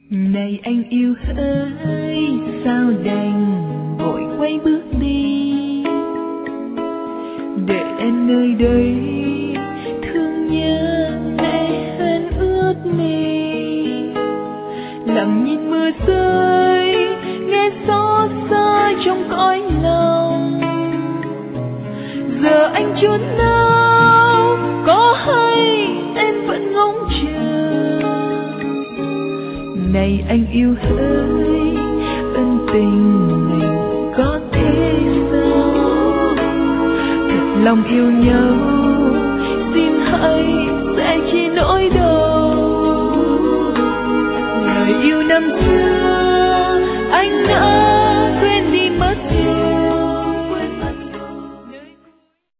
Này anh yêu hỡi, sao đành vội quay bước đi, để em nơi đây thương nhớ lệ hân ướt mi. Lặng nhìn mưa rơi, nghe xót xa trong cõi lòng. Giờ anh chốn nào, có hay em vẫn ngóng chờ. Này anh yêu hỡi, ân tình mình có thế sao? Thật lòng yêu nhau